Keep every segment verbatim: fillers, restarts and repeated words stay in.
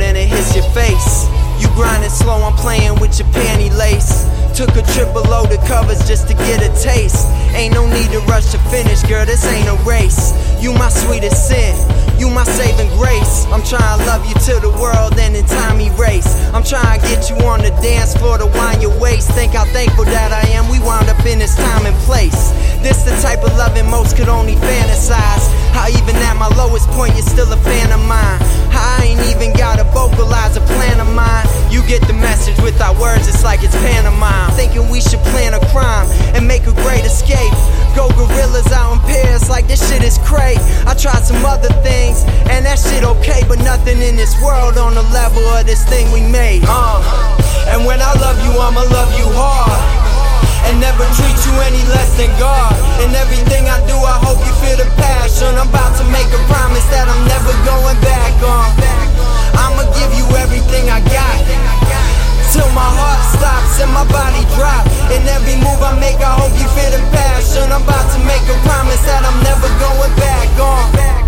then it hits your face. You grinding slow, I'm playing with your panty lace. Took a trip below the covers just to get a taste. Ain't no need to rush to finish, girl, this ain't a race. You my sweetest sin, you my saving grace. I'm trying to love you till the world and in time erase. I'm trying to get you on the dance floor to wind your waist. Think how thankful that I am we wound up in this time and place. This the type of loving most could only fantasize. How even at my lowest point you're still a fan of mine. How I ain't even gotta vocalize a plan of mine. You get the message without words, it's like it's pantomime. Thinking we should plan a crime and make a great escape. Go gorillas out in pairs like this shit is crazy. I tried some other things and that shit okay, but nothing in this world on the level of this thing we made. Uh, and when I love you, I'ma love you hard and never treat you any less than God. In everything I do, I hope you feel the passion. I'm about to make a promise that I'm never going back on. I'ma give you everything I got till my heart stops and my body drop. In every move I make, I hope you feel the passion. I'm about to make a promise that I'm never going back on.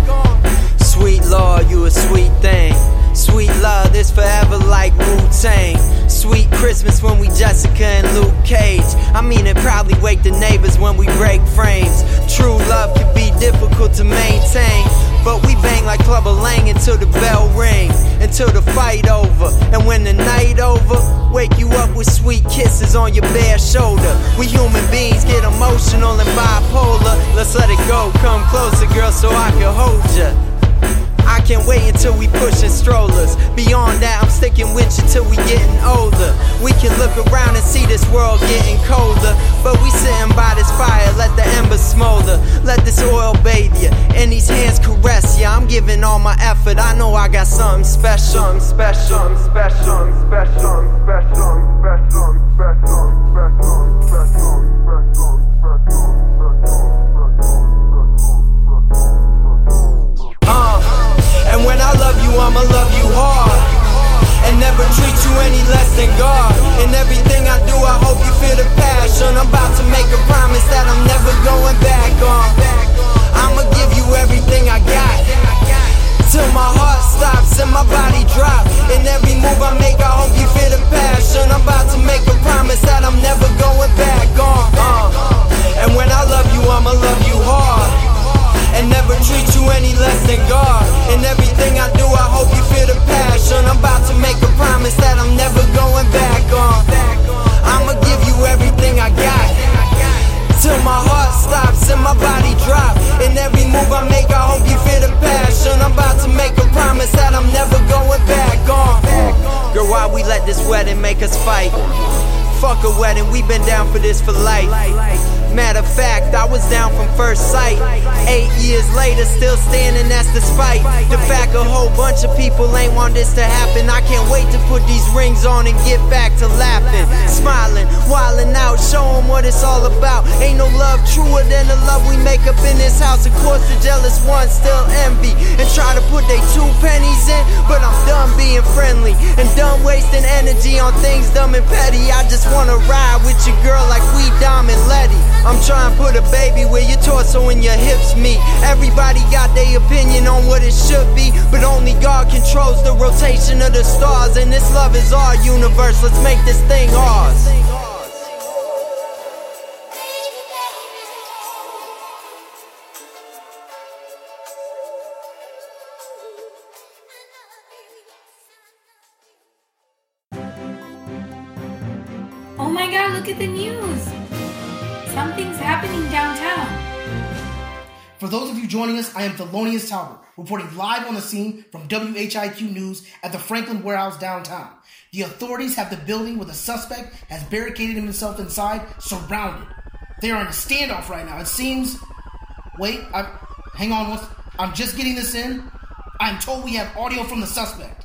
Sweet Lord, you a sweet thing. Sweet love, this forever like Wu-Tang. Sweet Christmas when we Jessica and Luke Cage. I mean it probably wake the neighbors when we break frames. True love can be difficult to maintain, but we bang like Clubber Lang until the bell ring, until the fight over. And when the night over, wake you up with sweet kisses on your bare shoulder. We human beings get emotional and bipolar. Let's let it go, come closer girl so I can hold ya. I can't wait until we pushin' strollers. Beyond that, I'm sticking with you till we getting older. We can look around and see this world getting colder, but we sitting by this fire, let the embers smolder. Let this oil bathe ya, and these hands caress ya. I'm giving all my effort, I know I got something special. Something special, something special, something special, something special, something special, something special, something special, special, special. And when I love you, I'ma love you hard and never treat you any less than God. In everything I do, I hope you feel the passion. I'm about to make a promise that I'm never going back on. I'ma give you everything I got till my heart stops and my body drop. In every move I make, I hope you feel the passion. I'm about to make a promise that I'm never going back on. uh. And when I love you, I'ma love you hard and never treat you any less than God. In everything I do, I hope you feel the passion. I'm about to make a promise that I'm never going back on. I'ma give you everything I got till my heart stops and my body drop. In every move I make, I hope you feel the passion. I'm about to make a promise that I'm never going back on. Girl, why we let this wedding make us fight? Fuck a wedding, we been down for this for life. Matter of fact, I was down from first sight. Eight years later, still standing, that's despite the fact a whole bunch of people ain't want this to happen. I can't wait to put these rings on and get back to laughing, smiling, wilding out, show them what it's all about. Ain't no love truer than the love we make up in this house. Of course the jealous ones still envy and try to put they two pennies in, but I'm done being friendly and done wasting energy on things dumb and petty. I just wanna ride with your girl like we Dom and Letty. I'm trying to put a baby where your torso and your hips meet. Everybody got their opinion on what it should be, but only God controls the rotation of the stars. And this love is our universe, let's make this thing ours. Oh my god, look at the news! Something's happening downtown. For those of you joining us, I am Thelonious Talbot, reporting live on the scene from W H I Q News at the Franklin Warehouse downtown. The authorities have the building where the suspect has barricaded himself inside surrounded. They are in a standoff right now. It seems... Wait, I... hang on. Once, I'm just getting this in. I'm told we have audio from the suspect.